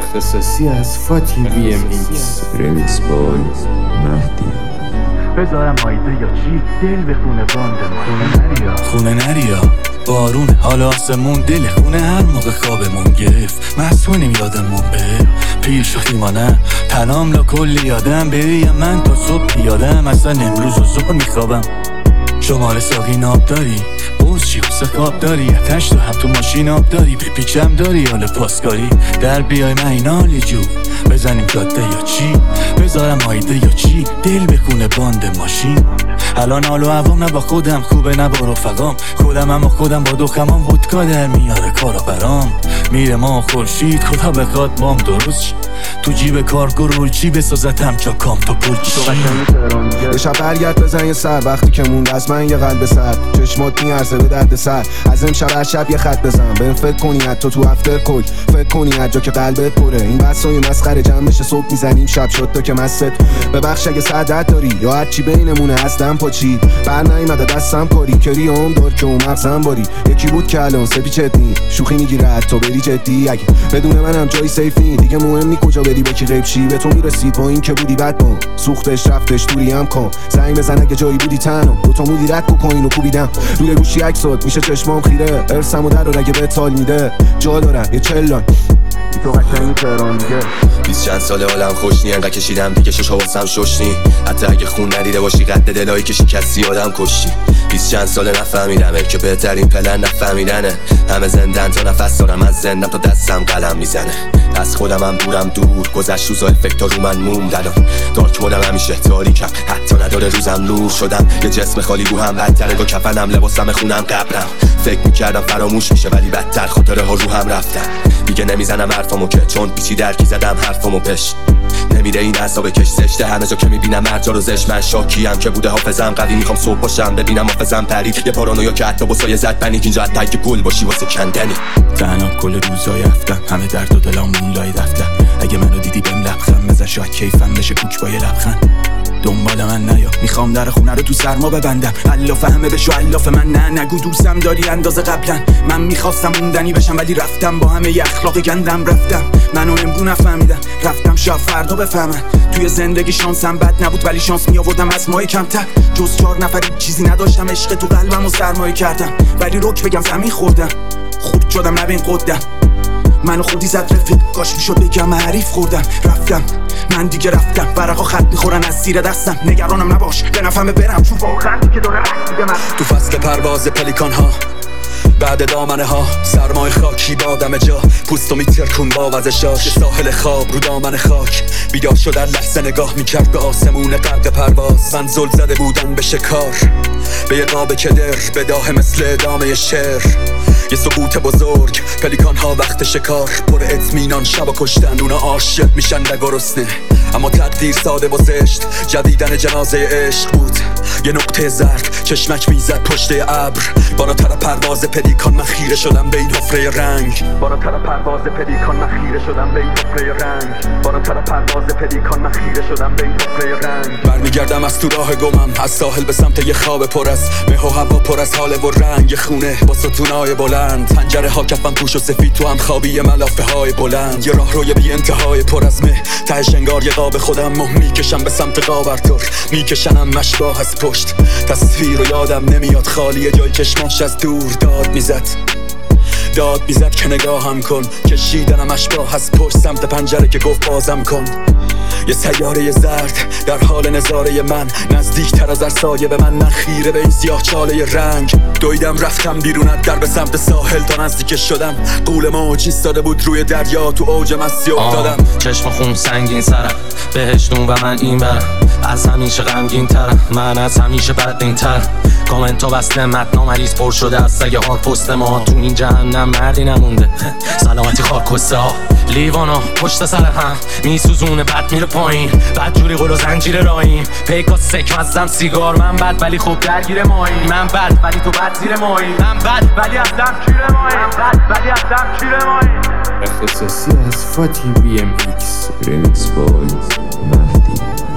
اختصاصی از فاتی وی ام ایکس. رمیکس بای مهدی. بذارم آیده یا چی؟ دل به خونه باند خونه نریا بارون حالا آسمون دل خونه هر موقع خوابمون گرفت مسئولیم یادمون به پیر شدی ما نه تنام لا کلی یادم بریم من تا صبح یادم اصلا امروز و ظهر میخوابم شماره ساقی ناب داری بوز چی و سقاب داری اتش تو هم تو ماشین آب داری بپیچم داری حال پاسکاری در بیای من این حالی جو بزنیم جاده یا چی بذارم آیده یا چی دل بخونه باند ماشین الان حال و عوام نه با خودم خوبه نه با رفقام خودم اما خودم با دخمام خودکا در میاره کارا برام میره ما خورشید خدا بخواد بام درست شی تو جیب کارگرول چی بسازتم چا کام تو پول چی یه شب برگرد بزن یه سر وقتی که موند از من یه قلب سر چشمات میارزه به درد سر از امشب هر شب یه خط بزن بهم فکر کنی حتی تو افتر کل فکر کنی هر جا که قلبت پره این بسای مسخره جمع بشه صبح میزنیم شب شد تا که مست ببخش اگه سعادت داری یا هر چی بینمونه هستم پاچید بر نیومده دستم کاری کریوم دار که اون مغزم باری یکی بود که الان سپیچت نی شوخی میگیره حتی بری جدی اگه بدون منم جای سیف نی دیگه مهم نی کجا بری با کی غیب شی به تو میرسید با این که بودی بد با سوختش رفتش دوری هم کن زنگ بزن اگه جایی بودی تنها دوتا مودی رد کو پایینو کوبیدم روی گوشی عکسات میشه چشمام خیره ارسمو در رو اگه به تال میده جا دارم یه چلان تو قشنگی تهران دیگه 20 چند سال حالم خوش نی انقدر کشیدم دیگه شش حواسم شش نی حتی اگه خون ندیده باشی قد دلایی که شکستی آدم کشتی 20 چند سال نفهمیدمه که بهترین پلن نفهمیدنه همه زندن تا نفس دارم از زندم تا دستم قلم میزنه از خودم دورم دور گذشت روزا افکتا رو من موندن دارک مودم همیشه تاریکم حتی نداره روزم نور شدم یه جسم خالی روحم بدتره با کفنم لباسم خونم قبرم فکر میکردم فراموش میشه ولی بدتر خاطره ها روحم رفتن دیگه نمیزنم حرفامو که چون پیچی درکی زدم حرفامو پش نمیره این عصابه کش زشته همه جا که میبینم مرجا رو زشت من شاکیم که بوده حافظم قوی میخوام صبح باشم ببینم حافظم پرید یه پارانویا که حتی بسای زد بنیک اینجا حتی که گل باشی واسه کندنی تنها کل روزای هفتم همه درد و دلام اون لای دفتر اگه منو دیدی بهم لبخند بزن شاید کیفم بشه کوک با یه لبخند دنبال من نیا میخوام در خونه رو تو سرما ببندم الاف همه بشو الاف من نه نگو دوستم داری اندازه قبلا من میخواستم موندنی بشم ولی رفتم با همه ی اخلاق گندم رفتم منو امرو نفهمیدم رفتم شب فردا بفهمن توی زندگی شانسم بد نبود ولی شانس میآوردم از ماه کمتر جز 4 نفری چیزی نداشتم عشق تو قلبم و سرمایه کردم ولی رک بگم زمین خوردم خورد شدم نبین قدم منو خودی زد رفیق کاش میشد بگم حریف خوردم رفتم من دیگه رفتم ورقا خط میخورن از زیر دستم نگرانم نباش به نفهمه برم چون واقعا دیگه داره دیگه من تو فصل پرواز پلیکان ها بعد دامنه ها سرمای خاکی بادم جا پوستو میترکون با وزشاش ساحل خواب رو دامن خاک بیدار شدن لحظه نگاه میکرد به آسمون غرق پرواز من زل زده بودن به شکار به یه قاب کدر بداه مثل ادامه شعر یه سقوط بزرگ پلیکان ها وقت شکار پر اطمینان شب کشتن اونا عاشق میشن نگرسنه اما تقدیر ساده و زشت جدیدن جنازه عشق بود یه نقطه زرد چشمک میزد پشت ابر بالاتر پرواز پلیکان من خیره شدم به این حفره رنگ بالاتر پرواز پلیکان من خیره شدم به این حفره رنگ بالاتر پرواز پلیکان من خیره شدم به این حفره رنگ برمیگردم از تو راه گمم از ساحل به سمت یه خواب پر از مه و هوا پر از حال و رنگ خونه با ستونای بلند پنجره ها کفن پوش و سفید تو هم خوابی ملافه های بلند یه راه روی بی انتهای پر از مه تهش انگار یه قاب خودم میکشم به سمت قابرتور میکشنم مشباه از پشت تصویر رو یادم نمیاد خالیه جای چشماش از دور داد میزد که نگاهم کن کشیدنم اشباه از پشت سمت پنجره که گفت بازم کن یه سیاره زرد در حال نظاره من نزدیکتر از سایه به من خیره به این سیاه چاله رنگ دویدم رفتم بیرون از در به سمت ساحل تا نزدیک شدم قول موج ایستاده بود روی دریا تو اوج مستی افتادم چشم خون سنگین سرم بهشتون و من این برم از همیشه غمگین ترم من از همیشه بدبین تر کامنت ها بسته متنا مریض پر شده از سگه هار پست ما تو این جهنم مردی نمونده سلامتی خاکسته ها لیوانا پشت سر هم میسوزونه بد میره پایین بد جوری قل و زنجیر رایم پیکا سک مزدم سیگار من بد ولی خوب درگیر مایی من بد ولی تو بد زیر مایی من بد ولی اصلا کیر مایی من بد ولی اصلا کیر مایی اختصاصی از فاتی وی ام ایکس. رمیکس بای مهدی.